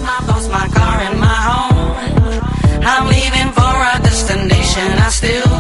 my boss, my car, and my home. I'm leaving for a destination I still